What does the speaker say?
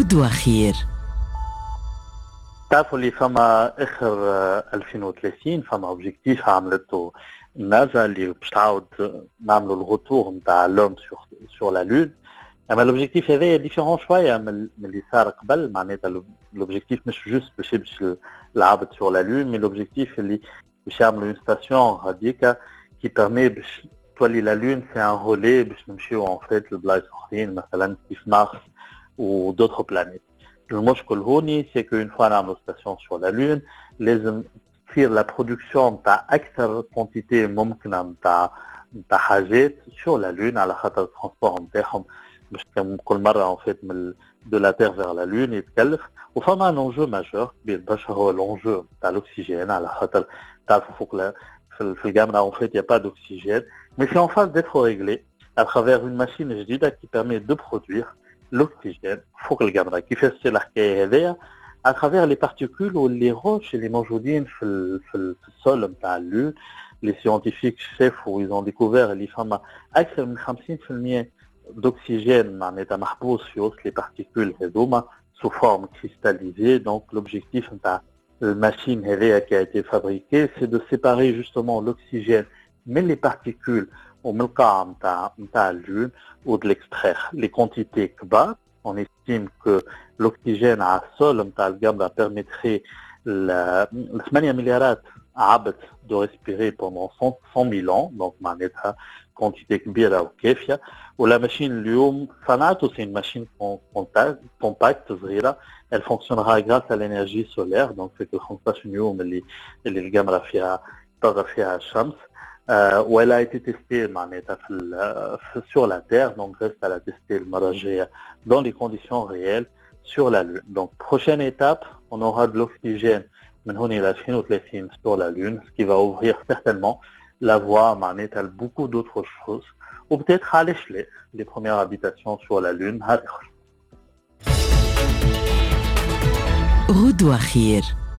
غدوة خير. تعرفوا اللي فما اخر 2030 فما اوبجيكتيف عملته النازا اللي باش تعاود نعملوا الغوتور نتاع لوم سور لا لون. اما الاوبجيكتيف هذا ديفيرون شويه من اللي صار قبل. معناتها الاوبجيكتيف مش جوست باش يمشي العبد سور لا لون، مي الاوبجيكتيف اللي باش يعملوا اون ستاسيون هذيك كي بيرمي باش تولي لا لون سي ان رولي باش نمشيو اون فيت لبلايص اخرين مثلا كيف مارس و دوطخ بلانيت. المشكل هوني سي كو اون فوا نعملوا ستاسيون سور لا لون لازم تصير لا برودكسيون تاع اكثر كونتيتي ممكنه نتاع حاجات سور لا لون، على خاطر الترونسبور نتاعهم باش كل مره اون فيت من دو لا تير فيغ لا لون يتكلف. وفما ان انجو ماجور كبير برشا هو الانجو تاع الاكسجين، على خاطر تعرفوا فوق في الجامعه اون فيت يا با دوكسيجين، مي سي اون فاز ديتر ريغلي à travers une machine جديده qui permet de produire l'oxygène فوق الجامعه. كيفاش تصير الحكايه هذيا؟ à travers les particules ou les roches اللي موجودين في السول نتاع اللون. les scientifiques شافوا ils ont découvert اللي فما اكثر من 50% d'oxygène معناتها محبوس في وسط les particules هذوما sous forme cristallisée. donc l'objectif نتاع الماشين هذيا qui a été fabriquée c'est de séparer justement l'oxygène من les particules ومن القاع نتاع اللون و de l'extraire les quantités كبار. on estime que l'oxygène على السول نتاع الجامعة permettrait ل 8 مليارات عبد de respirer pendant 100 000 ans. donc معناتها quantité كبيرة وكافية. ولا ماشين اليوم صنعته c'est une machine compacte صغيرة. elle fonctionnera grâce à l'énergie solaire. donc c'est que 15 يوم اللي الجامعة فيها تظهر فيها الشمس. où elle a été testée sur la Terre, donc reste à la tester le المرة الجاية dans les conditions réelles sur la Lune. Donc prochaine étape, on aura de l'oxygène من هنا إلى 2030 sur la Lune, ce qui va ouvrir certainement la voie à beaucoup d'autres choses, ou peut-être à l'échelle les premières habitations sur la Lune. غدوة خير.